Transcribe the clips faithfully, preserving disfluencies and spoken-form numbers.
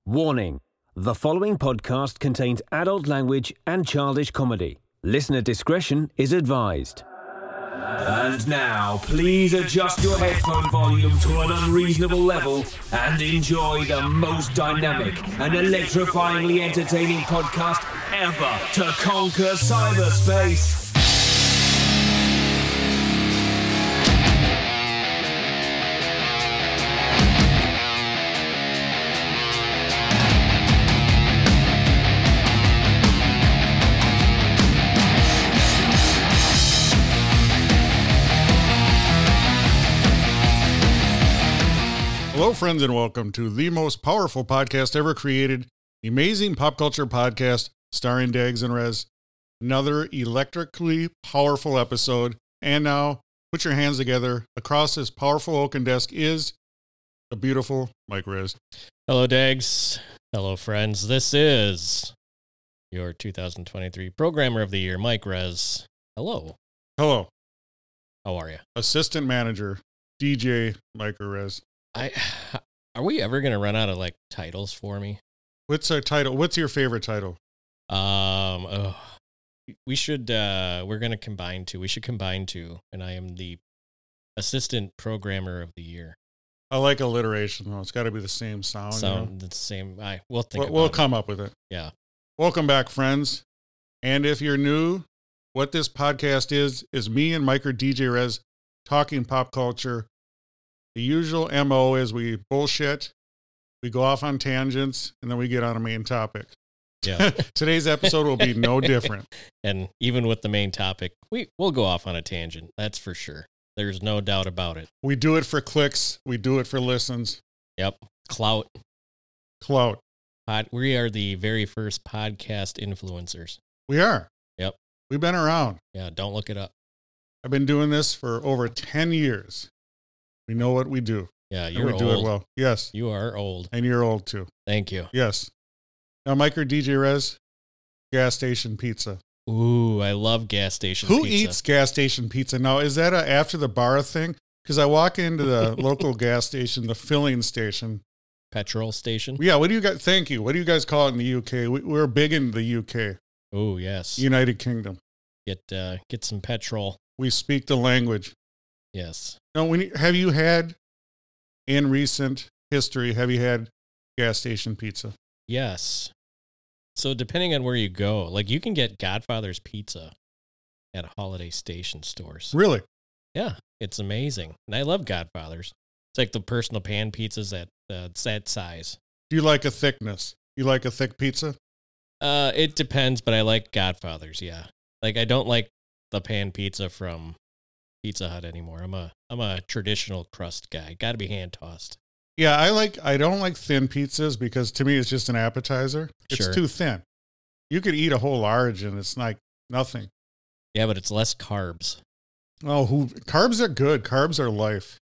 Warning: the following podcast contains adult language and childish comedy. Listener discretion is advised. And now, please adjust your headphone volume to an unreasonable level and enjoy the most dynamic and electrifyingly entertaining podcast ever to conquer cyberspace. Hello, friends, and welcome to the most powerful podcast ever created, the amazing pop culture podcast starring Dags and Rez. Another electrically powerful episode. And now, put your hands together. Across this powerful oaken desk is the beautiful Mike Rez. Hello, Dags. Hello, friends. This is your two thousand twenty-three Programmer of the Year, Mike Rez. Hello. Hello. How are you? Assistant Manager, D J Mike Rez. I are we ever gonna run out of like titles for me? What's our title? What's your favorite title? Um, oh, we should. Uh, we're gonna combine two. We should combine two, and I am the Assistant Programmer of the Year. I like alliteration though. It's got to be the same sound. Sound you know? the same. I we'll think. We'll, we'll about come it. up with it. Yeah. Welcome back, friends. And if you're new, what this podcast is is me and Mike or D J Rez talking pop culture. The usual M O is we bullshit, we go off on tangents, and then we get on a main topic. Yeah. Today's episode will be no different. And even with the main topic, we we'll go off on a tangent. That's for sure. There's no doubt about it. We do it for clicks. We do it for listens. Yep. Clout. Clout. Pod, we are the very first podcast influencers. We are. Yep. We've been around. Yeah. Don't look it up. I've been doing this for over ten years. We know what we do. Yeah, you're and we old. do it well. Yes. You are old. And you're old too. Thank you. Yes. Now, Mike or D J Rez, gas station pizza. Ooh, I love gas station Who pizza. eats gas station pizza? Now, is that a after the bar thing? Because I walk into the local gas station, the filling station. Petrol station? Yeah, what do you guys, thank you. What do you guys call it in the U K? We, we're big in the U K. Oh, yes. United Kingdom. Get uh, get some petrol. We speak the language. Yes. Now, when you, have you had, in recent history, have you had gas station pizza? Yes. So depending on where you go, like you can get Godfather's Pizza at Holiday Station stores. Really? Yeah, it's amazing. And I love Godfather's. It's like the personal pan pizzas at uh, that size. Do you like a thickness? You like a thick pizza? Uh, it depends, but I like Godfather's, yeah. Like I don't like the pan pizza from Pizza Hut anymore. I'm a I'm a traditional crust guy. Got to be hand tossed. Yeah, I like. I don't like thin pizzas because to me it's just an appetizer. It's Sure. too thin. You could eat a whole large and it's like nothing. Yeah, but it's less carbs. Oh, who carbs are good. Carbs are life.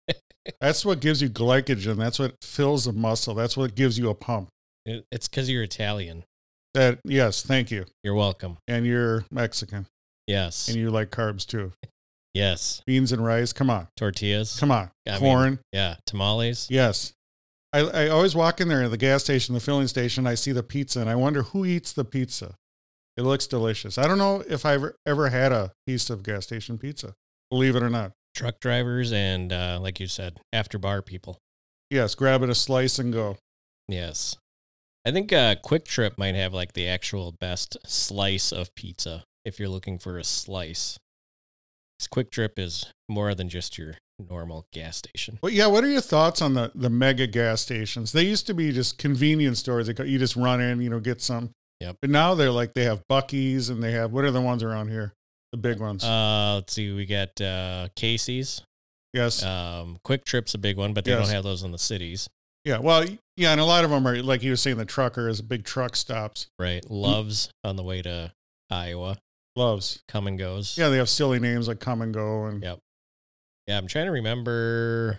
That's what gives you glycogen. That's what fills the muscle. That's what gives you a pump. It, it's because you're Italian. That yes, thank you. You're welcome. And you're Mexican, Yes. and you like carbs too. Yes. Beans and rice. Come on, Tortillas. come on. I mean, Corn. yeah. Tamales. Yes. I, I always walk in there at the gas station, the filling station. I see the pizza, and I wonder who eats the pizza. It looks delicious. I don't know if I've ever, ever had a piece of gas station pizza, believe it or not. Truck drivers and, uh, like you said, after bar people. Yes, grab it a slice and go. Yes. I think uh, Quick Trip might have like the actual best slice of pizza if you're looking for a slice. This Quick Trip is more than just your normal gas station. Well, yeah, what are your thoughts on the, the mega gas stations? They used to be just convenience stores. They, you just run in, you know, get some. Yep. But now they're like, they have Buc-ee's and they have, what are the ones around here? The big ones. Uh, let's see. We got uh, Casey's. Yes. Um, Quick Trip's a big one, but they Yes. don't have those in the cities. Yeah. Well, yeah. And a lot of them are, like you were saying, the truckers, big truck stops. Right. Loves on the way to Iowa. Loves. Come and goes. Yeah. They have silly names like Come and Go. And Yep. Yeah, I'm trying to remember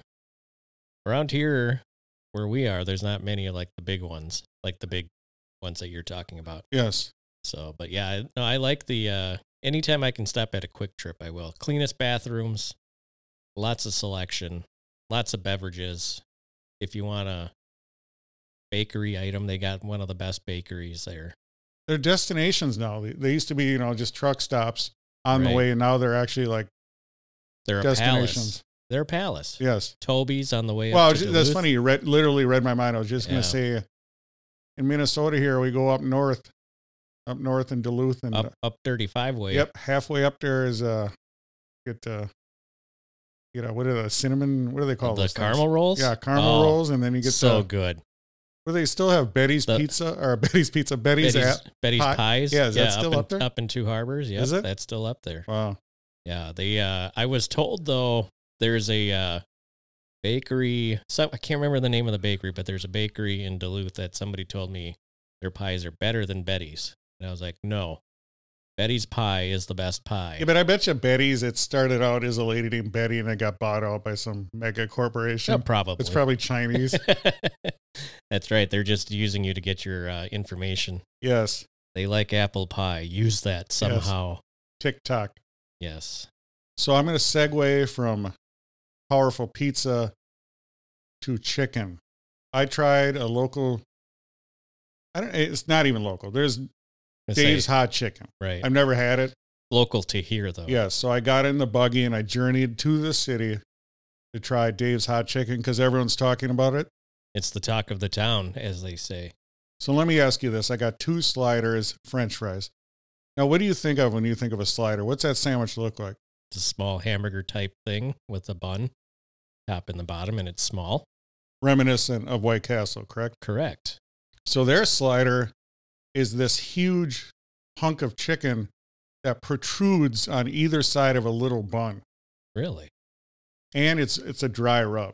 around here where we are, there's not many like the big ones, like the big ones that you're talking about. yes. So, but yeah, I- no, I like the, uh, anytime I can stop at a Quick Trip, I will. Cleanest bathrooms, lots of selection, lots of beverages. If you want to bakery item. They got one of the best bakeries there. They're destinations now. They, they used to be, you know, just truck stops on Right. the way, and now they're actually like They're a destinations. palace. They're a palace. Yes. Toby's on the way Well, up to that's Duluth. funny. You read, literally read my mind. I was just going Yeah. to say, in Minnesota here, we go up north, up north in Duluth, and Up, up thirty-five way. yep, halfway up there is uh, get uh, you know, what are the cinnamon? What do they call The those things? caramel rolls? Yeah, caramel Oh, rolls, and then you get so the, good. where they still have Betty's The- Pizza or Betty's Pizza, Betty's, Betty's, app. Betty's Pie- Pies. Yeah, is that still up up in, there? Up in Two Harbors. Yeah, Is it? That's still up there. Wow. Yeah, they. Uh, I was told though there's a uh, bakery. So I can't remember the name of the bakery, but there's a bakery in Duluth that somebody told me their pies are better than Betty's, and I was like, no, Betty's pie is the best pie. Yeah, but I bet you Betty's, it started out as a lady named Betty and it got bought out by some mega corporation. Yeah, probably. It's probably Chinese. That's right. They're just using you to get your uh, information. Yes. They like apple pie. Use that somehow. TikTok. Yes. So I'm going to segue from powerful pizza to chicken. I tried a local, I don't, it's not even local. There's I Dave's say, Hot Chicken. right. I've never had it. Local to here though. Yes. So I got in the buggy and I journeyed to the city to try Dave's Hot Chicken because everyone's talking about it. It's the talk of the town, as they say. So let me ask you this. I got two sliders, French fries. Now, what do you think of when you think of a slider? What's that sandwich look like? It's a small hamburger type thing with a bun, top and the bottom, and it's small. Reminiscent of White Castle, correct? Correct. So their slider is this huge hunk of chicken that protrudes on either side of a little bun. Really? And it's it's a dry rub.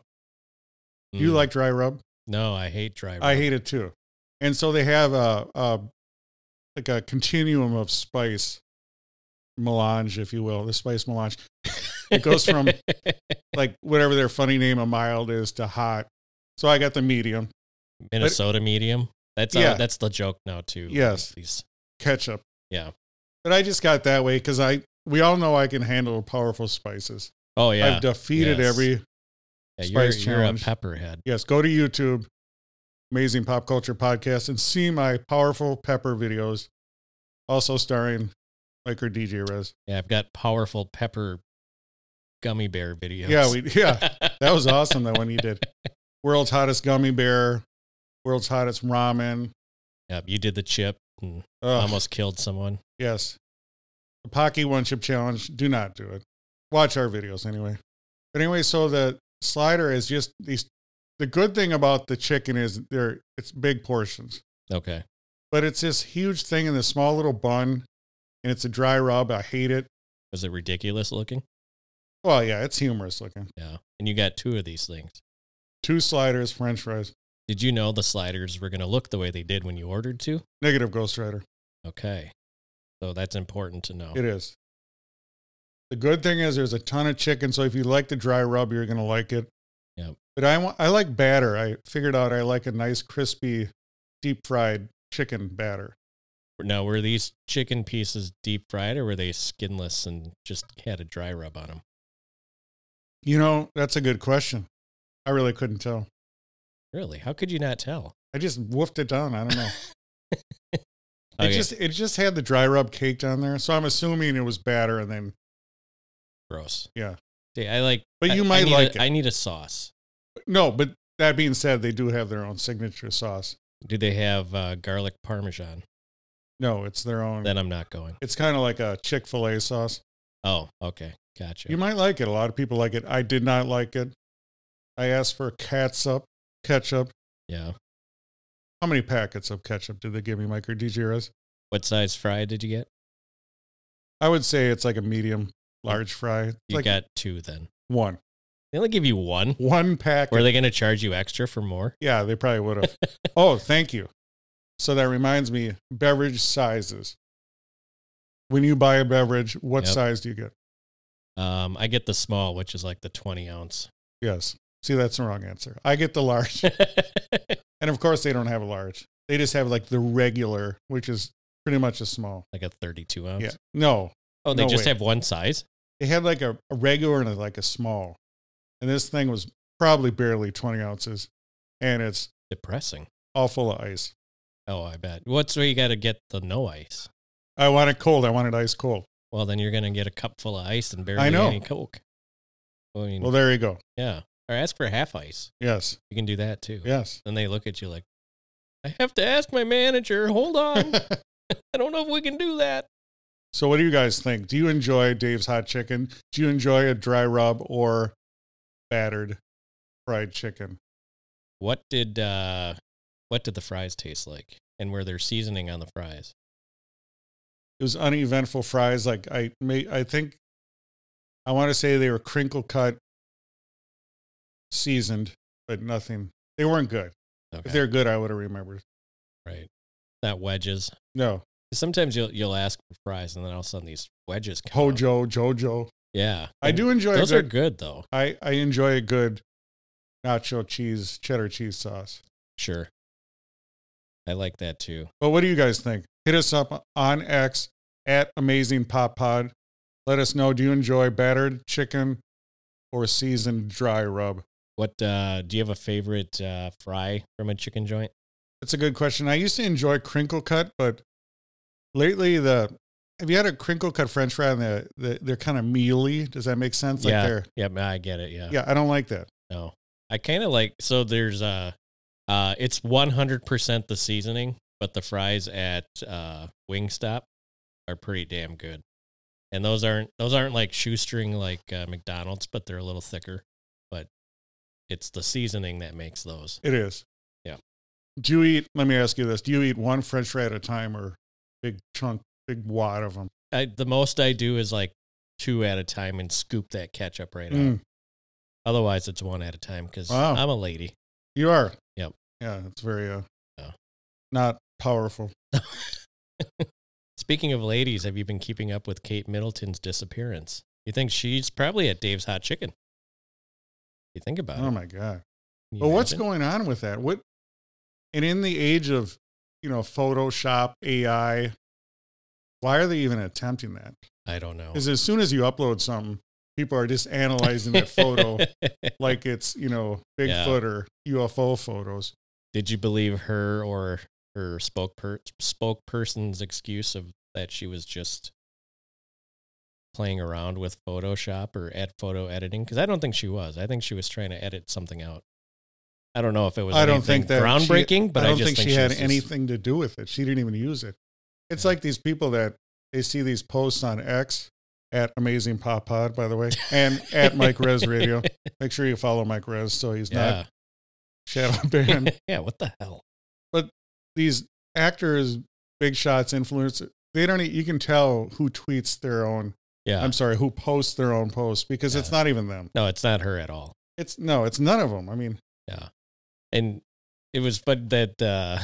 Do you Mm. like dry rub? No, I hate dry rub. I hate it too. And so they have a, a like a continuum of spice melange, if you will, the spice melange. It goes from like whatever their funny name of mild is to hot. So I got the medium Minnesota medium. That's Yeah. uh, that's the joke now too. Yes. These- ketchup. Yeah. But I just got that way because I we all know I can handle powerful spices. Oh yeah. I've defeated Yes. every yeah, you're, spice you're a challenge. pepperhead. yes. Go to YouTube, Amazing Pop Culture Podcast, and see my powerful pepper videos. Also starring Mike or D J Rez. Yeah, I've got powerful pepper gummy bear videos. Yeah, we yeah that was awesome. That one you did. World's hottest gummy bear, world's hottest ramen. Yep, you did the chip and Ugh, almost killed someone. yes. The Pocky One Chip Challenge. Do not do it. Watch our videos anyway. But anyway, so the slider is just these. The good thing about the chicken is they're it's big portions, Okay. but it's this huge thing in this small little bun, and it's a dry rub. I hate it. Was it ridiculous looking? Well, yeah, it's humorous looking. Yeah. And you got two of these things. Two sliders, French fries. Did you know the sliders were going to look the way they did when you ordered two? Negative Ghost Rider. Okay. So that's important to know. It is. The good thing is there's a ton of chicken, so if you like the dry rub, you're going to like it. Yep. But I want I like batter. I figured out I like a nice crispy, deep fried chicken batter. Now, were these chicken pieces deep fried or were they skinless and just had a dry rub on them? You know, that's a good question. I really couldn't tell. Really? How could you not tell? I just woofed it down. I don't know. Okay. It just it just had the dry rub caked on there, so I'm assuming it was batter, and then Gross. yeah. See, I like. But you I- might I need like a, it. I need a sauce. No, but that being said, they do have their own signature sauce. Do they have uh, garlic parmesan? No, it's their own. Then I'm not going. It's kind of like a Chick-fil-A sauce. Oh, okay. Gotcha. You might like it. A lot of people like it. I did not like it. I asked for catsup, ketchup. Yeah. How many packets of ketchup did they give me, Mike or D J Rez? What size fry did you get? I would say it's like a medium, large fry. It's You like got two then. one. They only give you one. One packet. Were they going to charge you extra for more? Yeah, they probably would have. Oh, thank you. So that reminds me, beverage sizes. When you buy a beverage, what Yep. size do you get? Um, I get the small, which is like the twenty ounce. Yes. See, that's the wrong answer. I get the large. And of course, they don't have a large. They just have like the regular, which is pretty much a small. Like a thirty-two ounce. Yeah. No, Oh, they No just way. have one size? they had like a, a regular and a, like a small. And this thing was probably barely twenty ounces. And it's Depressing. all full of ice. Oh, I bet. What's where you got to get the no ice? I want it cold. I want it ice cold. Well, then you're going to get a cup full of ice and barely I know. any Coke. Well, I mean, Well, there you go. yeah. Or ask for half ice. Yes. You can do that too. Yes. Then they look at you like, I have to ask my manager. Hold on. I don't know if we can do that. So what do you guys think? Do you enjoy Dave's Hot Chicken? Do you enjoy a dry rub or battered fried chicken? What did uh, what did the fries taste like? And were there seasoning on the fries? It was uneventful fries. Like I may, I think, I want to say they were crinkle cut, seasoned, but nothing. They weren't good. Okay. If they're good, I would have remembered. Right. Not wedges. No. Sometimes you'll you'll ask for fries, and then all of a sudden these wedges come out. Hojo, Jojo. Yeah. I do enjoy Those a good, are good, though. I, I enjoy a good nacho cheese, cheddar cheese sauce. Sure. I like that, too. But what do you guys think? Hit us up on X at Amazing Pop Pod. Let us know, do you enjoy battered chicken or seasoned dry rub? What uh, do you have a favorite uh, fry from a chicken joint? That's a good question. I used to enjoy crinkle cut, but lately the have you had a crinkle cut French fry and the, the they're kind of mealy? Does that make sense? Like Yeah. they're, Yeah, I get it. Yeah. yeah, I don't like that. No. I kind of like, so there's uh uh it's one hundred percent the seasoning, but the fries at uh Wingstop are pretty damn good. And those aren't those aren't like shoestring like uh, McDonald's, but they're a little thicker. But it's the seasoning that makes those. It is. Yeah. Do you eat, let me ask you this, do you eat one French fry at a time or big chunk, big wad of them? I, the most I do is like two at a time and scoop that ketchup right out. Mm, Otherwise, it's one at a time because Wow. I'm a lady. you are? Yep. Yeah, it's very, uh, Yeah. not powerful. Speaking of ladies, have you been keeping up with Kate Middleton's disappearance? You think she's probably at Dave's Hot Chicken? You think about Oh it. my God. Can you Well, what's imagine? going on with that? What, and in the age of, you know, Photoshop, A I, why are they even attempting that? I don't know. Because as soon as you upload something, people are just analyzing that photo like it's, you know, Bigfoot Yeah. or U F O photos. Did you believe her or her spokeper- spokesperson's excuse of that she was just playing around with Photoshop or at photo editing? Because I don't think she was. I think she was trying to edit something out. I don't know if it was I don't anything think that groundbreaking, she, but I I, don't just think she had was just- anything to do with it. She didn't even use it. It's Yeah. like these people that they see these posts on X at Amazing Pop Pod, by the way, and at Mike Rez Radio. Make sure you follow Mike Rez so he's Yeah. not shadow banned. Yeah, what the hell? These actors, big shots, influencers, they don't, e- you can tell who tweets their own, Yeah. I'm sorry, who posts their own posts because it's Yeah. not even them. No, it's not her at all. It's no, it's none of them. I mean, Yeah. And it was, but that, uh,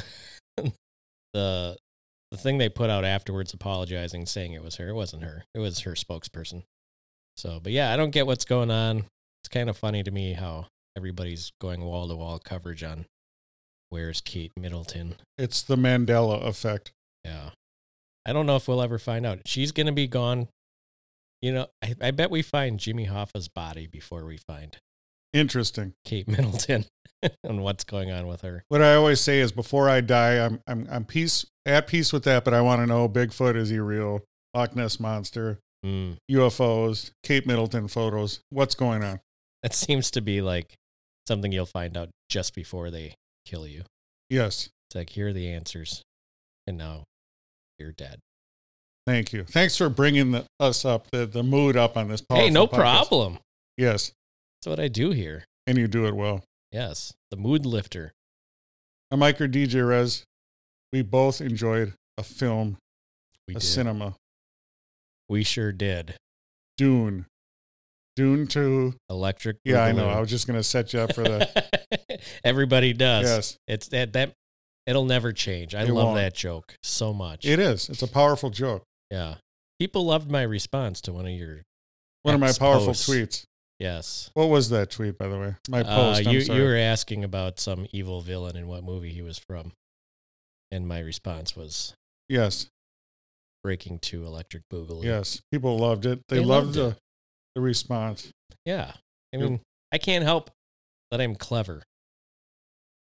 the, the thing they put out afterwards apologizing, saying it was her, it wasn't her. It was her spokesperson. So, but yeah, I don't get what's going on. It's kind of funny to me how everybody's going wall to wall coverage on where's Kate Middleton. it's the Mandela effect. Yeah. I don't know if we'll ever find out. She's going to be gone. You know, I, I bet we find Jimmy Hoffa's body before we find Interesting. Kate Middleton and what's going on with her. What I always say is before I die, I'm I'm I'm peace at peace with that, but I want to know Bigfoot, is he real? Loch Ness monster, Mm. U F Os, Kate Middleton photos. What's going on? That seems to be like something you'll find out just before they kill you. Yes. It's like, here are the answers. And now you're dead. Thank you. Thanks for bringing the, us up, the, the mood up on this podcast. Hey, no problem. Yes. That's what I do here. And you do it well. Yes. The mood lifter. I'm Mike or D J Rez. We both enjoyed a film, We a did. cinema. We sure did. Dune. Dune two. Electric. Yeah, I know. Boogaloo. I was just going to set you up for that. Everybody does. Yes. It's that, that, it'll never change. I It love won't. that joke so much. It is. It's a powerful joke. Yeah. People loved my response to one of your One of my X powerful posts. tweets. Yes. What was that tweet, by the way? My Uh, post. I'm you, sorry. you were asking about some evil villain and what movie he was from. And my response was Yes. Breaking two Electric Boogaloo. Yes. People loved it. They, They loved, loved the, it. the response. Yeah. I Yep. mean, I can't help that I'm clever.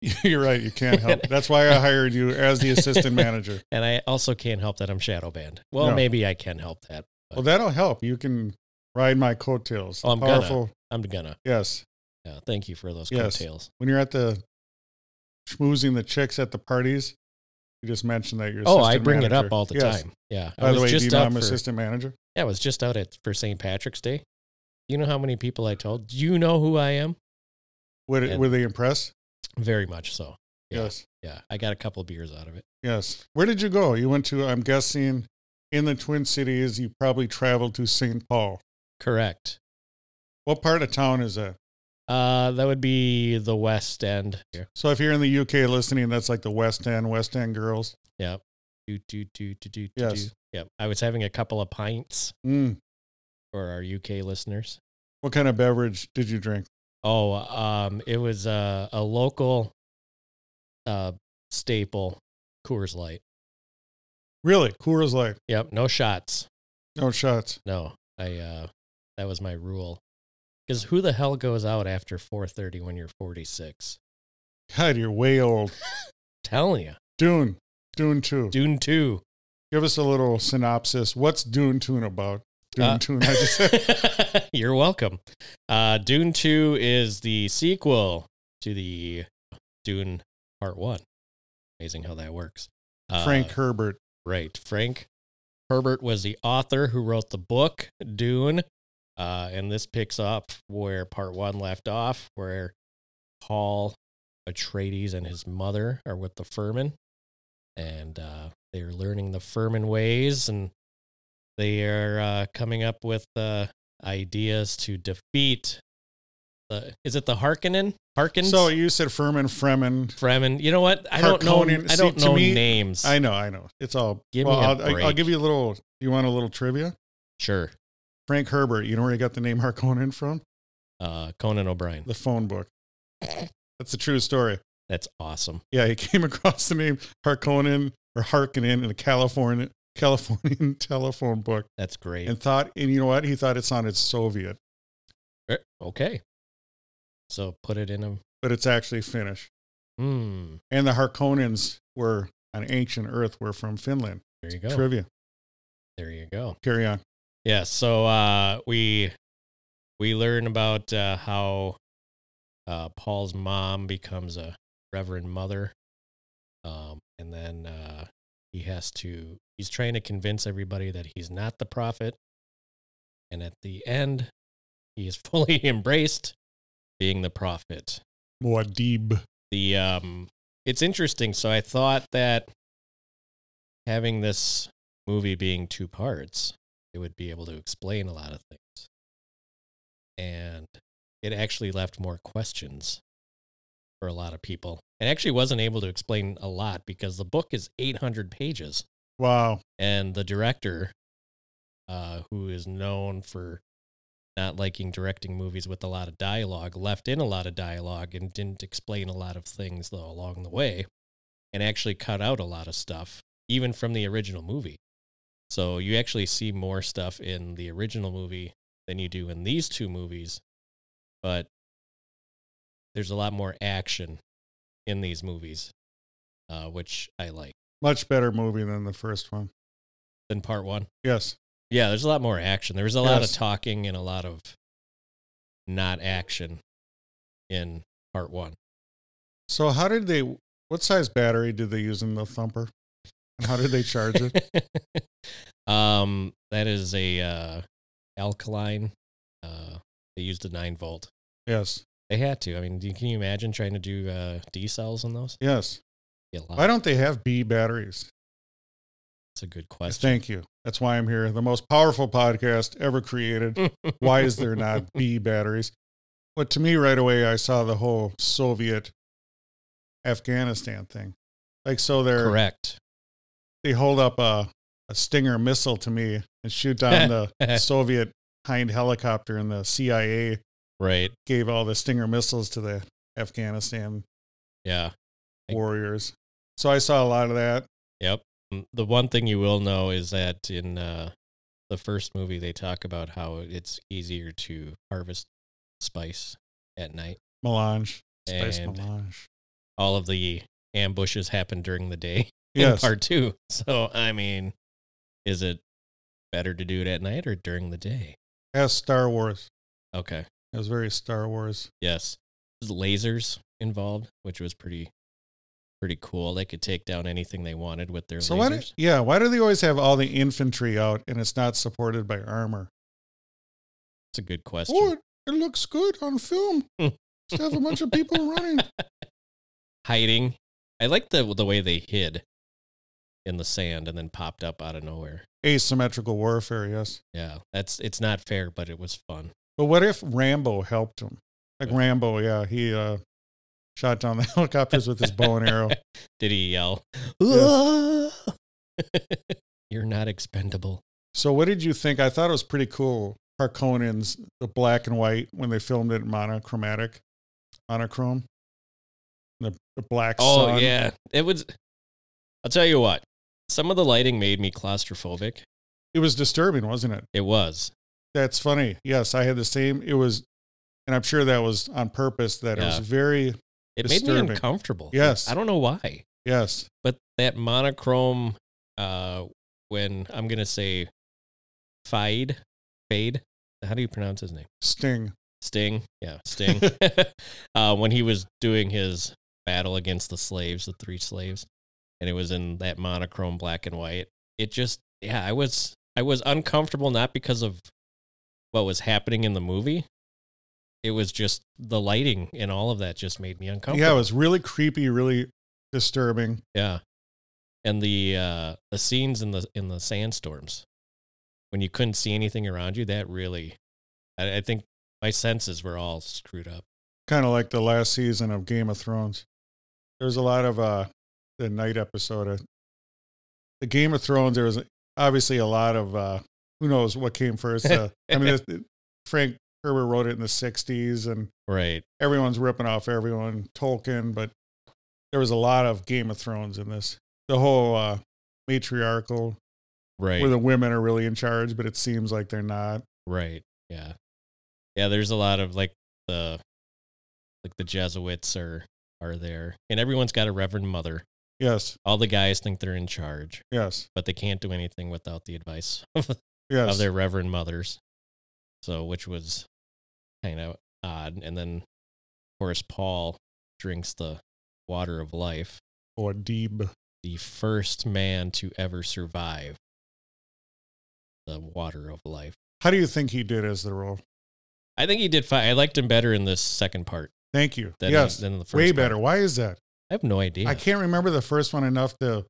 You're right. You can't help. That's why I hired you as the assistant manager. And I also can't help that I'm shadow banned. Well, No. maybe I can help that. But Well, that'll help. You can ride my coattails. Oh, I'm Powerful. gonna. I'm gonna. Yes. Yeah, thank you for those Yes. coattails. When you're at the schmoozing the chicks at the parties, you just mentioned that you're Oh, assistant I bring manager. it up all the Yes. time. Yeah. I By was the way, do just you know out I'm for, assistant manager? Yeah, I was just out at for Saint Patrick's Day. You know how many people I told? Do you know who I am? Would it, And- were they impressed? Very much so. Yeah. Yes. Yeah. I got a couple beers out of it. Yes. Where did you go? You went to, I'm guessing, in the Twin Cities, you probably traveled to Saint Paul. Correct. What part of town is that? Uh, that would be the West End. Yeah. So if you're in the U K listening, that's like the West End, West End girls. Yeah. Do, do, do, do, do, Yes. do. Yep. I was having a couple of pints Mm. for our U K listeners. What kind of beverage did you drink? Oh, um, it was uh, a local uh, staple, Coors Light. Really? Coors Light. Yep. No shots. No shots. No, I, uh, that was my rule. Because who the hell goes out after four thirty when you're forty-six? God, you're way old. Telling you. Dune. Dune two. Dune two. Give us a little synopsis. What's Dune two about? Dune Uh, two. I just said. You're welcome. Uh, Dune two is the sequel to the Dune Part one. Amazing how that works. Uh, Frank Herbert. Right. Frank Herbert was the author who wrote the book, Dune. Uh, and this picks up where Part one left off, where Paul Atreides and his mother are with the Furman. And uh, they're learning the Furman ways, and they are uh, coming up with uh, ideas to defeat the. Is it the Harkonnen? Harkins? So you said Furman, Fremen. Fremen. You know what? I don't know. Harkonnen. I See, don't to know me, names. I know, I know. It's all. Give well, me a I'll, I- I'll break. give you a little. You want a little trivia? Sure. Frank Herbert. You know where he got the name Harkonnen from? Uh, Conan O'Brien. The phone book. That's a true story. That's awesome. Yeah, he came across the name Harkonnen or Harkonnen in a California Californian telephone book That's great. and thought, and you know what? He thought it sounded Soviet, Er, Okay. So put it in a. but it's actually Finnish. Hmm. And the Harkonnens were on ancient Earth. Were from Finland. There you go. Trivia. There you go. Carry on. Yeah. So uh, we we learn about uh, how uh, Paul's mom becomes a Reverend Mother, um, and then uh, he has to. He's trying to convince everybody that he's not the prophet, and at the end, he is fully embraced being the prophet. Muad'Dib. The um, it's interesting. So I thought that having this movie being two parts, it would be able to explain a lot of things. And it actually left more questions for a lot of people. It actually wasn't able to explain a lot because the book is eight hundred pages. Wow. And the director, uh, who is known for not liking directing movies with a lot of dialogue, left in a lot of dialogue and didn't explain a lot of things, though, along the way, and actually cut out a lot of stuff, even from the original movie. So you actually see more stuff in the original movie than you do in these two movies, but there's a lot more action in these movies, uh, which I like, Much better movie than the first one. than part one. Yes. Yeah, there's a lot more action. There was a lot Yes. of talking and a lot of not action in part one. So how did they, what size battery did they use in the Thumper? And how did they charge it? um, that is a uh, alkaline. Uh, they used a nine volt. Yes. They had to. I mean, do- can you imagine trying to do uh, D cells on those? Yes. Yeah, a lot. Why don't they have B batteries? That's a good question. Thank you. That's why I'm here. The most powerful podcast ever created. Why is there not B batteries? But to me, right away, I saw the whole Soviet Afghanistan thing. Like, so they're, Correct. they hold up a, a Stinger missile to me and shoot down the Soviet Hind helicopter, and the C I A Right. gave all the Stinger missiles to the Afghanistan Yeah. warriors. So I saw a lot of that. Yep. Mm, The one thing you will know is that in uh, the first movie, they talk about how it's easier to harvest spice at night. Melange. Spice And- melange. all of the ambushes happen during the day in Yes. part two. So, I mean, is it better to do it at night or during the day? As Star Wars. Okay. It was very Star Wars. Yes. There's lasers involved, which was pretty pretty cool. They could take down anything they wanted with their So lasers. why do, yeah, why do they always have all the infantry out and it's not supported by armor? It's a good question. Oh, it, it looks good on film. Just have a bunch of people running. Hiding. I like the the way they hid in the sand and then popped up out of nowhere. Asymmetrical warfare, yes. Yeah, that's it's not fair, but it was fun. But what if Rambo helped him? Like Yeah. Rambo, yeah, he uh, shot down the helicopters with his bow and arrow. Did he yell? Yes. You're not expendable. So what did you think? I thought it was pretty cool. Harkonnens, the black and white, when they filmed it monochromatic, monochrome. The, the black Oh sun. yeah, it was. I'll tell you what. Some of the lighting made me claustrophobic. It was disturbing, wasn't it? It was. That's funny. Yes, I had the same. It was, and I'm sure that was on purpose, that it was Yeah. very, It made Disturbing. me uncomfortable. Yes. I don't know why, yes. but that monochrome. Uh, when I'm gonna say, Fade, Fade. How do you pronounce his name? Sting. Sting. Yeah, Sting. uh, when he was doing his battle against the slaves, the three slaves, and it was in that monochrome black and white. It just, yeah, I was, I was uncomfortable, not because of what was happening in the movie. It was just the lighting and all of that just made me uncomfortable. Yeah, it was really creepy, really disturbing. Yeah. And the uh, the scenes in the in the sandstorms, when you couldn't see anything around you, that really, I, I think my senses were all screwed up. Kind of like the last season of Game of Thrones. There's a lot of uh, the night episode of the Game of Thrones. There was obviously a lot of uh, who knows what came first. Uh, I mean, it, Frank Herbert wrote it in the sixties, and Right. everyone's ripping off everyone, Tolkien, but there was a lot of Game of Thrones in this. The whole uh, matriarchal, Right. where the women are really in charge, but it seems like they're not. Right. Yeah. Yeah, there's a lot of like the like the Jesuits are are there. And everyone's got a reverend mother. Yes, All the guys think they're in charge, yes, but they can't do anything without the advice of yes. their reverend mothers. So, which was kind of odd. And then, of course, Paul drinks the water of life, Or Deeb. the first man to ever survive the water of life. How do you think he did as the role? I think he did fine. I liked him better in this second part Thank you. than, yes, than in the first way part. better. Why is that? I have no idea. I can't remember the first one enough to.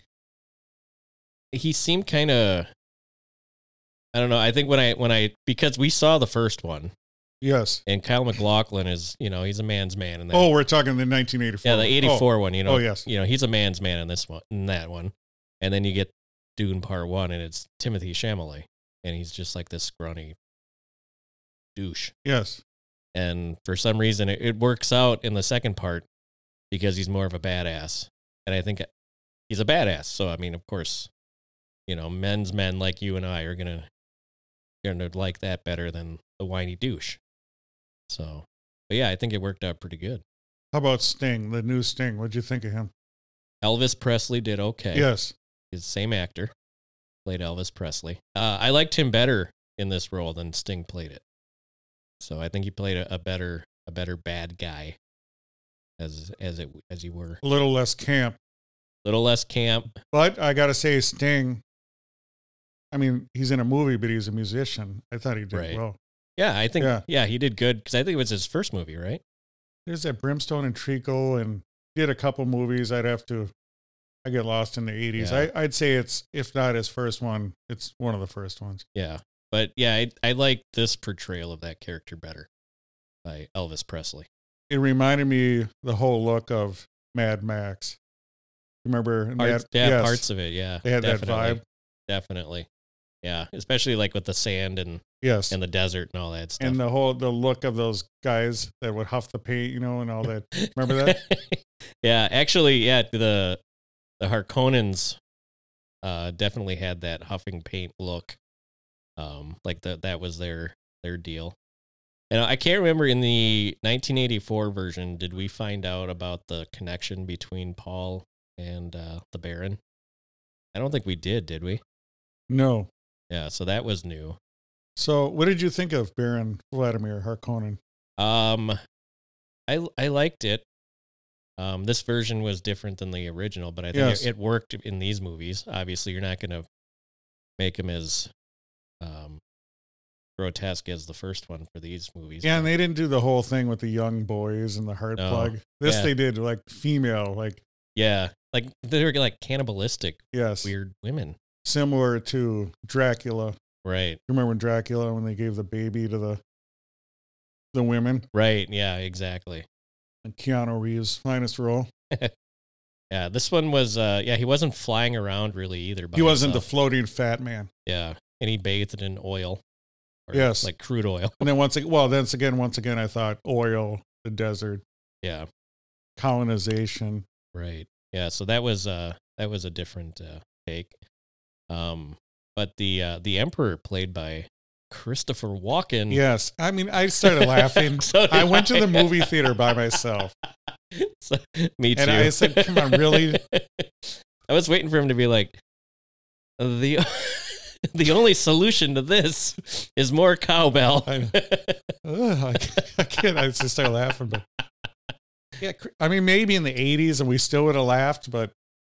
He seemed kind of, I don't know. I think when I, when I, because we saw the first one Yes. and Kyle MacLachlan is, you know, he's a man's man in that. Oh, we're talking the nineteen eighty-four. yeah, the eighty-four one, you know, Oh, yes. you know, he's a man's man in this one, in that one. And then you get Dune part one and it's Timothy Chalamet and he's just like this scrawny douche. Yes. And for some reason it, it works out in the second part because he's more of a badass. And I think he's a badass. So, I mean, of course, you know, men's men like you and I are going to, going to like that better than the whiny douche. So, but yeah, I think it worked out pretty good. How about Sting, the new Sting? What'd you think of him? Elvis Presley did okay. Yes. He's the same actor, played Elvis Presley. Uh, I liked him better in this role than Sting played it. So I think he played a, a better, a better bad guy, as as it as he were. A little less camp. Little less camp. But I got to say, Sting, I mean, he's in a movie, but he's a musician. I thought he did Right. well. Yeah, I think. Yeah. Yeah, he did good because I think it was his first movie, right? There's that Brimstone and Treacle, and did a couple movies. I'd have to, I get lost in the eighties. Yeah. I, I'd say it's, if not his first one, it's one of the first ones. Yeah, but yeah, I I like this portrayal of that character better by Elvis Presley. It reminded me the whole look of Mad Max. Remember? Parts, Mad, yeah, yes. parts of it. Yeah, They had that definitely, vibe. Definitely. Yeah, especially like with the sand and Yes. and the desert and all that stuff. And the whole, the look of those guys that would huff the paint, you know, and all that. Remember that? Yeah, actually, yeah, the the Harkonnens uh, definitely had that huffing paint look. Um, like that that was their their deal. And I can't remember in the nineteen eighty-four version, did we find out about the connection between Paul and uh, the Baron? I don't think we did, did we? No. Yeah, so that was new. So what did you think of Baron Vladimir Harkonnen? Um, I I liked it. Um, this version was different than the original, but I think Yes. it, it worked in these movies. Obviously, you're not going to make him as um, grotesque as the first one for these movies. Yeah, but- and they didn't do the whole thing with the young boys and the heart No. plug. This Yeah. they did like female, like yeah, like they were like cannibalistic, yes, weird women. similar to Dracula. Right, Remember when Dracula when they gave the baby to the the women? right. Yeah, exactly. And Keanu Reeves' finest role. Yeah, this one was, uh, yeah, he wasn't flying around really either. by He wasn't the himself. floating fat man. Yeah, and he bathed in oil. Or Yes. like crude oil. And then once again, well, then again, once again, I thought oil, the desert, Yeah, colonization. right. Yeah, so that was uh that was a different uh, take. Um, but the uh, the Emperor played by Christopher Walken. Yes, I mean, I started laughing. So did I went to I. the movie theater by myself, So, me too. and I said, "Come on, really?" I was waiting for him to be like, the the only solution to this is more cowbell. I- Ugh, I, can't, I can't. I just started laughing, but yeah, cr- I mean, maybe in the eighties, and we still would have laughed, but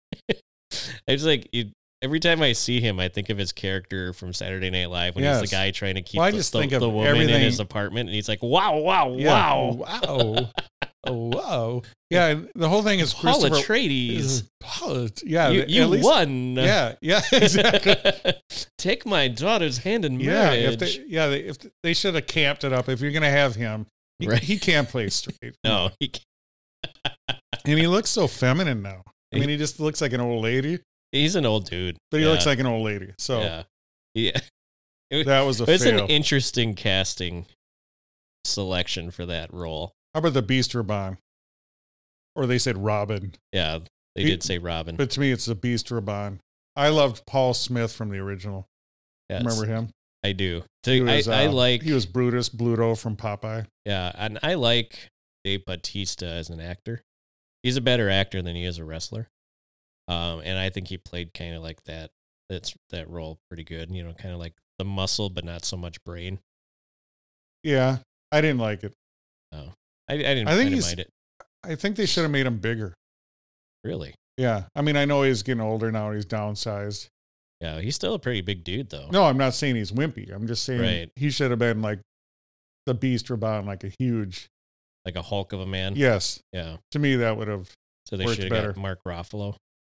I was like, you, every time I see him, I think of his character from Saturday Night Live when he's Yes. the guy trying to keep Well, I the, just the, think of the woman in everything- his apartment, and he's like, wow, wow, yeah, wow. wow, oh, wow, yeah. and The whole thing is Paul Christopher. Atreides, is- Paul, yeah, you, at you least- won. Yeah, yeah, exactly. Take my daughter's hand in Yeah, marriage. if they, yeah, they, if they should have camped it up. If you're gonna have him, he, Right. he can't play straight. no, he can't. And he looks so feminine now. I He- mean, he just looks like an old lady, He's an old dude. but he Yeah, looks like an old lady. So yeah, yeah. It, that was a it was fail. an interesting casting selection for that role. How about the Beast Raban? Or they said Robin. Yeah, they He- did say Robin. But to me, it's the Beast Raban. I loved Paul Smith from the original. Yes, Remember him? I do. He I, was, I uh, like. He was Brutus Bluto from Popeye. Yeah, and I like Dave Bautista as an actor. He's a better actor than he is a wrestler. Um, and I think he played kind of like that. That's that role pretty good. You know, kind of like the muscle, but not so much brain. Yeah, I didn't like it. I, I didn't. I I think didn't he's- mind it I think they should have made him bigger. really. Yeah, I mean, I know he's getting older now. He's downsized. Yeah, he's still a pretty big dude though. No, I'm not saying he's wimpy. I'm just saying Right. he should have been like the Beast Raban, like a huge. Like a Hulk of a man. Yes, Yeah. to me that would have. So they Worked should have better. got Mark Ruffalo.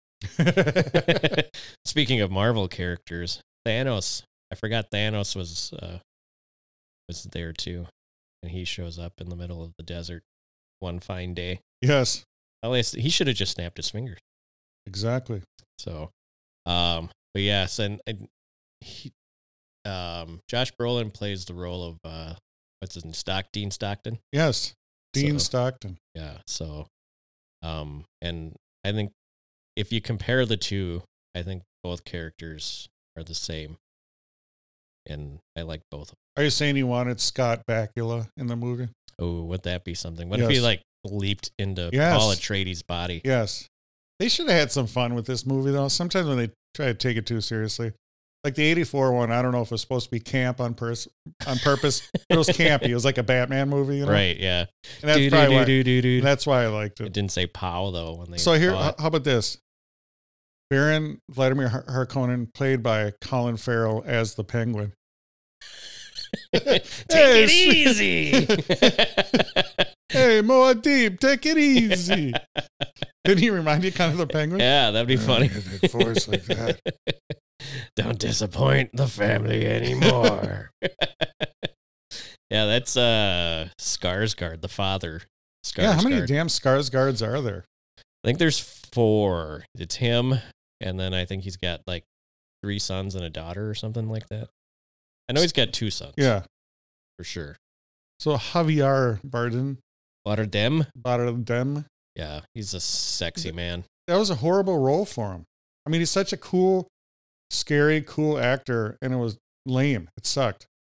Speaking of Marvel characters, Thanos. I forgot Thanos was uh, was there too, and he shows up in the middle of the desert one fine day. Yes, At least he should have just snapped his fingers. exactly. So, um, but yes, and, and he, um, Josh Brolin plays the role of uh, what's his name, Stock Dean Stockton. Yes, Dean So- Stockton. Yeah. So, um, and I think if you compare the two, I think both characters are the same, and I like both. Are you saying you wanted Scott Bakula in the movie? Oh, would that be something? What if he Yes. like leaped into Yes. Paul Atreides' body? Yes. They should have had some fun with this movie, though. Sometimes when they try to take it too seriously. Like the eighty-four one, I don't know if it was supposed to be camp on pers- on purpose. It was campy. It was like a Batman movie, you know? Right? Yeah. And that's, Do, probably do, why, do, do, do. that's why I liked It it. didn't say "pow" though when they. So here, fought. how about this? Baron Vladimir Har- Harkonnen, played by Colin Farrell as the Penguin. Take Hey, it easy. Hey, Moadib, take it easy. Didn't he remind you kind of the Penguin? Yeah, that'd be funny. That voice like that. Don't disappoint the family anymore. Yeah, that's uh Skarsgård, the father. Skarsgård. Yeah, how many damn Skarsgårds are there? I think there's four. It's him, and then I think he's got like three sons and a daughter or something like that. I know he's got two sons. Yeah. For sure. So Javier Bardem, Bardem? Bardem, Yeah, he's a sexy man. that was a horrible role for him. I mean, he's such a cool, scary, cool actor, and it was lame. It sucked.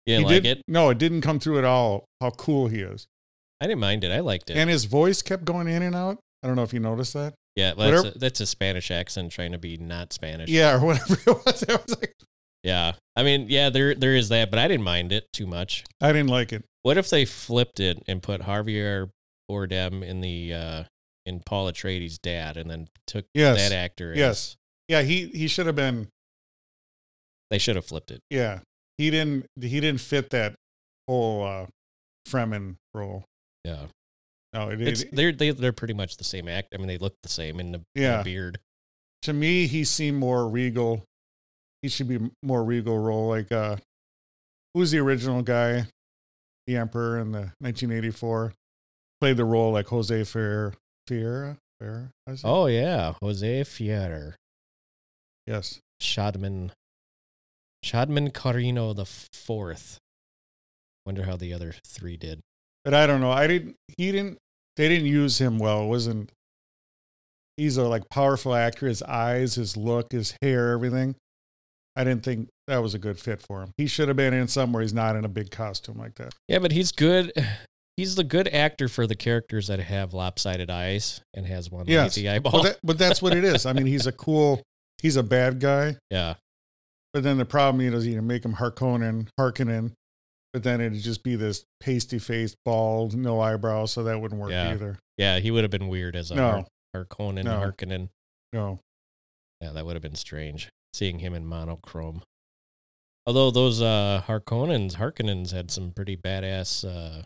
You didn't he like did, it? No, it didn't come through at all how cool he is. I didn't mind it. I liked it. And his voice kept going in and out. I don't know if you noticed that. Yeah, well, that's, a, that's a Spanish accent trying to be not Spanish. Yeah, or whatever it was. It was like, yeah. I mean, yeah, there there is that, but I didn't mind it too much. I didn't like it. What if they flipped it and put Javier Bardem in the uh, in Paul Atreides' dad, and then took Yes. that actor? As, Yes. Yeah, he, he should have been. They should have flipped it. Yeah, he didn't. He didn't fit that whole uh, Fremen role. Yeah. No, it, It's it, they're they, they're pretty much the same act. I mean, they look the same in the, in Yeah. the beard. to me, he seemed more regal. He should be more regal role. Like, uh, who's the original guy? The Emperor in the nineteen eighty-four played the role like Jose Ferrer. Ferrer? Ferrer? Oh yeah, Jose Fierro, yes. Shadman, Shadman Carino the fourth. Wonder how the other three did. But I don't know. I didn't. He didn't. They didn't use him well. It wasn't. He's a like powerful actor. His eyes, his look, his hair, everything. I didn't think that was a good fit for him. He should have been in somewhere he's not in a big costume like that. Yeah, but he's good. He's the good actor for the characters that have lopsided eyes and has one Yes. lazy eyeball. But, that, but that's what it is. I mean, he's a cool. He's a bad guy. Yeah, But then the problem is, you know, make him Harkonnen, Harkonnen. But then it'd just be this pasty faced, bald, no eyebrows. So that wouldn't work Yeah. either. yeah, he would have been weird as a No. Har- Harkonnen, No. Harkonnen. No. Yeah, that would have been strange seeing him in monochrome. Although those uh, Harkonnens, Harkonnens had some pretty badass uh,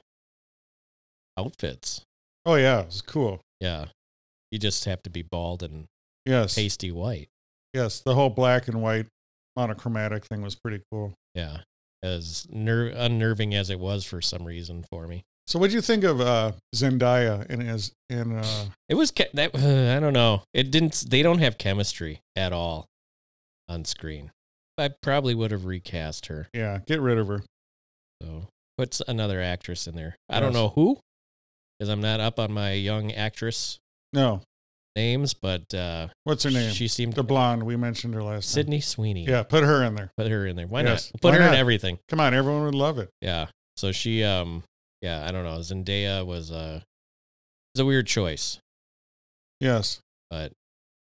outfits. Oh, yeah. It's cool. Yeah, you just have to be bald and Yes. pasty white. Yes. The whole black and white monochromatic thing was pretty cool. Yeah, as ner- unnerving as it was for some reason for me. So what'd you think of uh, Zendaya in his in uh It was ke- that uh, I don't know. It didn't. They don't have chemistry at all on screen. I probably would have recast her. yeah, get rid of her. So what's another actress in there? I don't Yes. know who, because I'm not up on my young actress No. names. But uh, What's her name? she seemed The blonde. We mentioned her last time. Sydney Sweeney. Yeah, put her in there. Put her in there. Why Yes. not? Put Why her in not? everything. Come on, everyone would love it. Yeah. So she, um, yeah, I don't know. Zendaya was uh, was a weird choice, Yes. but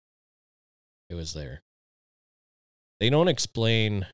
it was there. They don't explain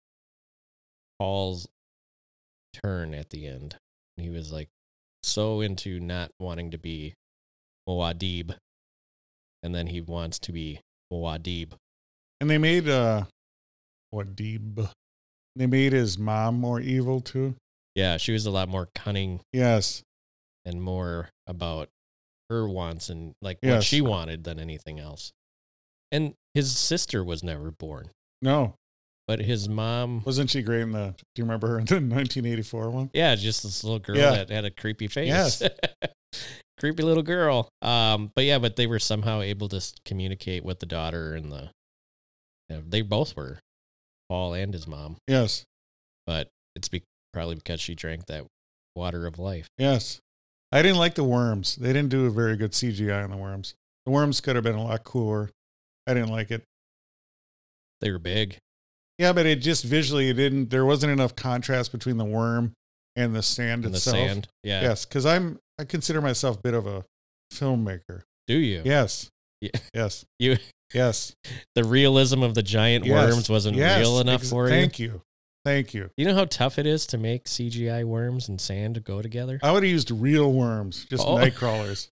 Paul's turn at the end. He was like so into not wanting to be Muad'Dib, and then he wants to be Muad'Dib. And they made uh what Deeb. They made his mom more evil too. Yeah, she was a lot more cunning Yes. and more about her wants and like what Yes. she wanted than anything else. And his sister was never born, No. but his mom, Wasn't she great in the do you remember her in the nineteen eighty-four one? yeah, just this little girl Yeah. that had a creepy face. Yes. Creepy little girl. Um, but yeah, but they were somehow able to s- communicate with the daughter and the, you know, they both were, Paul and his mom, Yes. but it's be- probably because she drank that water of life. Yes. I didn't like the worms. They didn't do a very good C G I on the worms. The worms could have been a lot cooler. I didn't like it. They were big. Yeah, but it just visually it didn't there wasn't enough contrast between the worm and the sand In the itself. sand. Yeah. Yes, because I'm I consider myself a bit of a filmmaker. Do you? Yes. Yeah. Yes. You Yes. the realism of the giant Yes. worms wasn't Yes. real enough Ex- for you. Thank you. Thank you. You know how tough it is to make C G I worms and sand to go together? I would have used real worms, just Oh. night crawlers,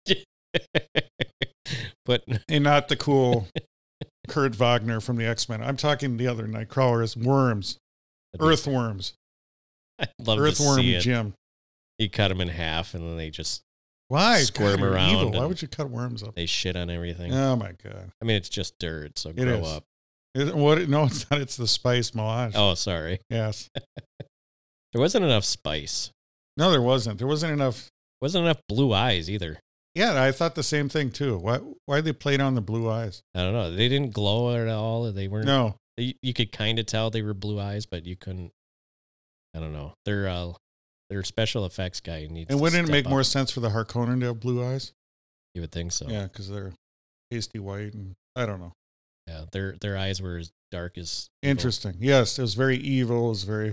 But and not the cool Kurt Wagner from the X-Men. I'm talking the other night crawlers, worms, earthworms, I'd love to earthworm see it. Jim. You cut them in half and then they just Why? Squirm God, you're around evil. Why and- would you cut worms up? they shit on everything. Oh my God. I mean, it's just dirt, so It grow is. up. It, what? No, it's not. It's the spice melange. Oh, sorry. Yes. There wasn't enough spice. No, there wasn't. There wasn't enough. Wasn't enough blue eyes either. Yeah, I thought the same thing too. Why? Why they played on the blue eyes? I don't know. They didn't glow at all. They weren't. No. They, you could kind of tell they were blue eyes, but you couldn't. I don't know. Their uh, their special effects guy needs. And to wouldn't it step make up. more sense for the Harkonnen to have blue eyes? You would think so. Yeah, because they're pasty white, and I don't know. Yeah, their their eyes were as dark as evil. Interesting. Yes, it was very evil. It was very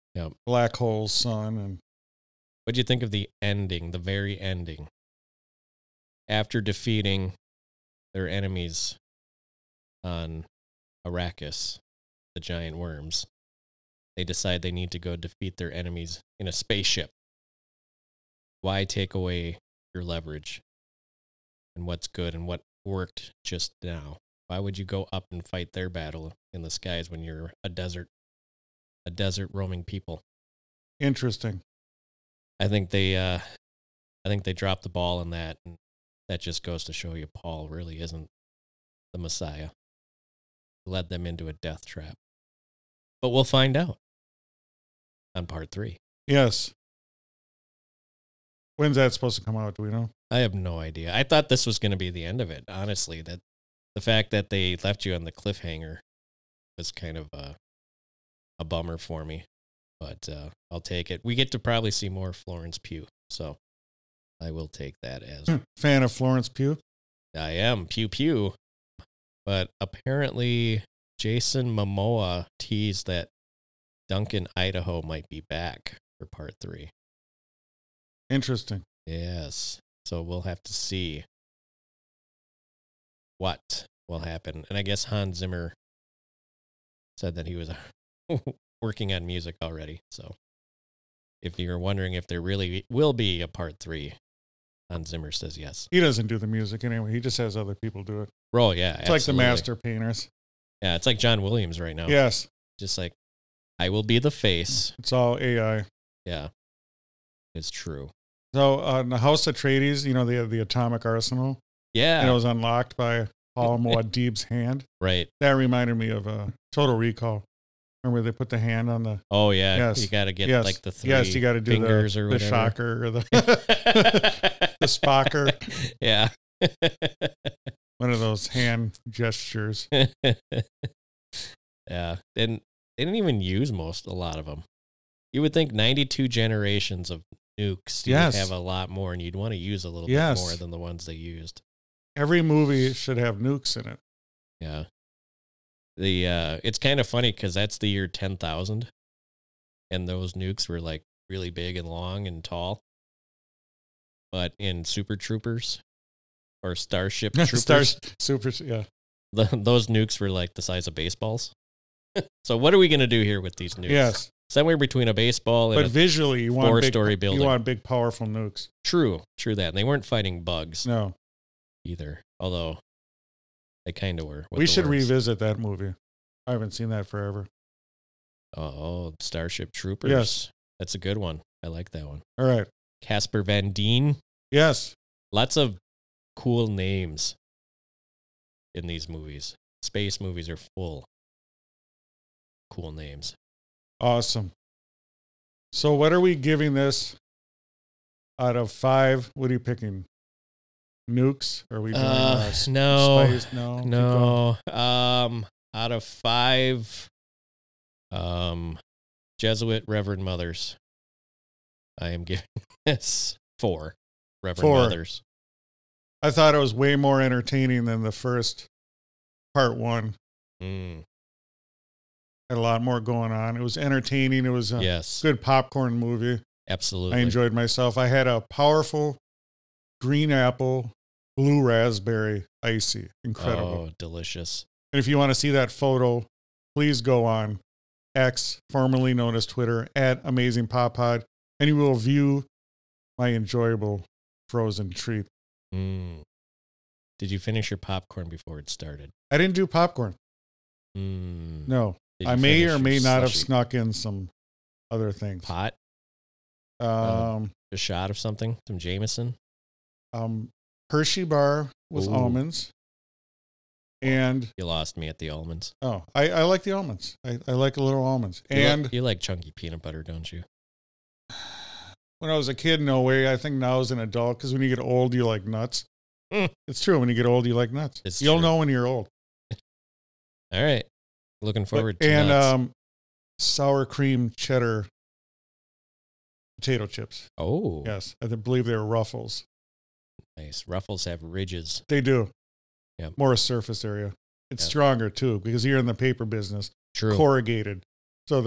Yep. Black Hole's son. And What'd you think of the ending, the very ending? After defeating their enemies on Arrakis, the giant worms, they decide they need to go defeat their enemies in a spaceship. Why take away your leverage and what's good and what worked just now? Why would you go up and fight their battle in the skies when you're a desert, a desert roaming people? Interesting. I think they, uh, I think they dropped the ball in that, and that just goes to show you Paul really isn't the Messiah. He led them into a death trap. But we'll find out on part three. Yes. When's that supposed to come out? Do we know? I have no idea. I thought this was going to be the end of it, honestly. That the fact that they left you on the cliffhanger was kind of a, a bummer for me. But uh, I'll take it. We get to probably see more Florence Pugh, so I will take that as... Fan of Florence Pugh? I am, Pew Pew. But apparently Jason Momoa teased that Duncan Idaho might be back for part three. Interesting. Yes. So we'll have to see what will happen. And I guess Hans Zimmer said that he was working on music already. So if you're wondering if there really will be a part three, Hans Zimmer says yes. He doesn't do the music anyway. He just has other people do it. Oh, yeah. It's absolutely. like the master painters. Yeah, it's like John Williams right now. Yes. Just like, I will be the face. It's all A I. Yeah. It's true. So uh, in the House Atreides, you know, they have the atomic arsenal. Yeah. And it was unlocked by Paul Muad'Dib's hand. Right. That reminded me of uh, Total Recall. Remember they put the hand on the... Oh, yeah. Yes. You got to get yes. like the three yes, you got to do fingers the, or the whatever. shocker or the, the spocker. Yeah. One of those hand gestures. Yeah. And they didn't even use most, a lot of them. You would think ninety-two generations of nukes, you yes. would have a lot more, and you'd want to use a little yes. bit more than the ones they used. Every movie should have nukes in it. Yeah. The uh, it's kind of funny because that's the year ten thousand, and those nukes were like really big and long and tall. But in Super Troopers or Starship Troopers, Star Super, yeah, the, those nukes were like the size of baseballs. So what are we going to do here with these nukes? Yes. Somewhere between a baseball and but a visually, you want four-story big, building. You want big, powerful nukes. True, true that. And they weren't fighting bugs No. either, although they kind of were. with We the should worms. revisit that movie. I haven't seen that forever. Oh, Starship Troopers. Yes. That's a good one. I like that one. All right. Casper Van Dien. Yes. Lots of cool names in these movies. Space movies are full. Cool names. Awesome. So what are we giving this out of five? What are you picking? Nukes? Are we doing Uh, uh, sp- no, spice? No. Keep No. Um, out of five, um, Jesuit Reverend Mothers, I am giving this four Reverend Four. Mothers. I thought it was way more entertaining than the first part one. Mm, Had a lot more going on. It was entertaining. It was a yes, good popcorn movie. absolutely. I enjoyed myself. I had a powerful green apple, blue raspberry icy. Incredible. Oh, delicious. And if you want to see that photo, please go on X, formerly known as Twitter, at Amazing Pop Pod, and you will view my enjoyable frozen treat. Mm. Did you finish your popcorn before it started? I didn't do popcorn. Mm. No. Did you I may finish or your may not have slushy? snuck in some other things. Pot, Um, a shot of something, some Jameson. um, Hershey bar with Ooh. almonds. And, You lost me at the almonds. oh, I, I like the almonds. I, I like a little almonds. You li- And you like chunky peanut butter, don't you? when I was a kid, no way. I think now as an adult, because when you get old, you like nuts. Mm. It's true. When you get old, you like nuts. It's You'll true. know when you're old. All right. Looking But- forward to and nuts. um, sour cream cheddar potato chips. Oh, Yes, I believe they're Ruffles. nice. Ruffles have ridges. They do. Yep. More surface area. It's Yep. stronger too because you're in the paper business. True. Corrugated, so the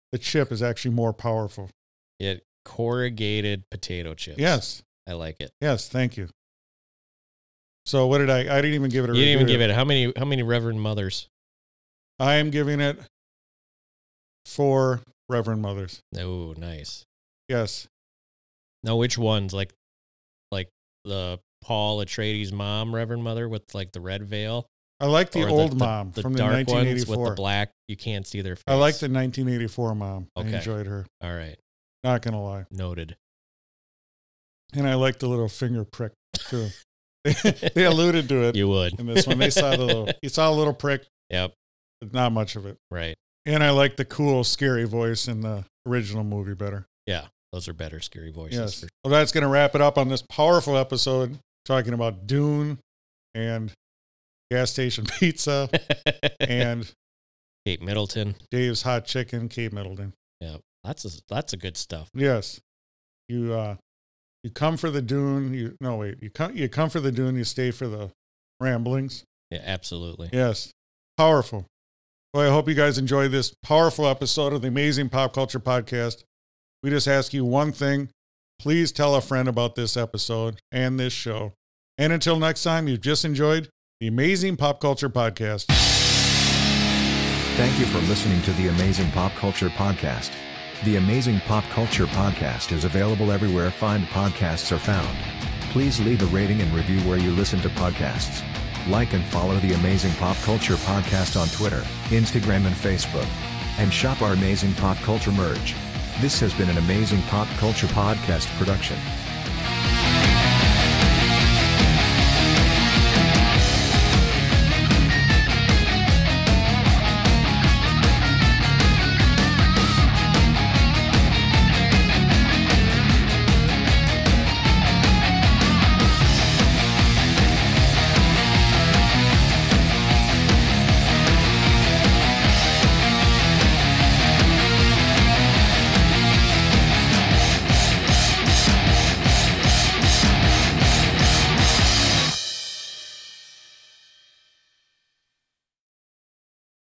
the chip is actually more powerful. It corrugated potato chips. Yes. I like it. Yes, thank you. So what did I, I didn't even give it a You didn't review. even give it, how many, how many Reverend Mothers? I am giving it four Reverend Mothers. Oh, nice. Yes. Now, which ones? Like, like the Paul Atreides' mom, Reverend Mother, with like the red veil? I like the Or old the, mom the from the dark nineteen ones eighty-four. with the black, you can't see their face. I like the nineteen eighty-four mom. Okay. I enjoyed her. All right. Not going to lie. Noted. And I like the little finger prick, too. They alluded to it You would. in this one. They saw the little, you saw a little prick, Yep. but not much of it. Right. And I like the cool, scary voice in the original movie better. Yeah. Those are better scary voices. Yes. For Well, that's going to wrap it up on this powerful episode talking about Dune and gas station pizza and Kate Middleton. Dave's Hot Chicken, Kate Middleton. Yeah. That's a, that's a good stuff. Yes. You uh you come for the Dune, you no wait, you come you come for the Dune, you stay for the ramblings. Yeah, absolutely. Yes. Powerful. Well, I hope you guys enjoyed this powerful episode of the Amazing Pop Culture Podcast. We just ask you one thing. Please tell a friend about this episode and this show. And until next time, you've just enjoyed the Amazing Pop Culture Podcast. Thank you for listening to the Amazing Pop Culture Podcast. The Amazing Pop Culture Podcast is available everywhere fine podcasts are found. Please leave a rating and review where you listen to podcasts. Like and follow the Amazing Pop Culture Podcast on Twitter, Instagram, and Facebook. And shop our Amazing Pop Culture merch. This has been an Amazing Pop Culture Podcast production.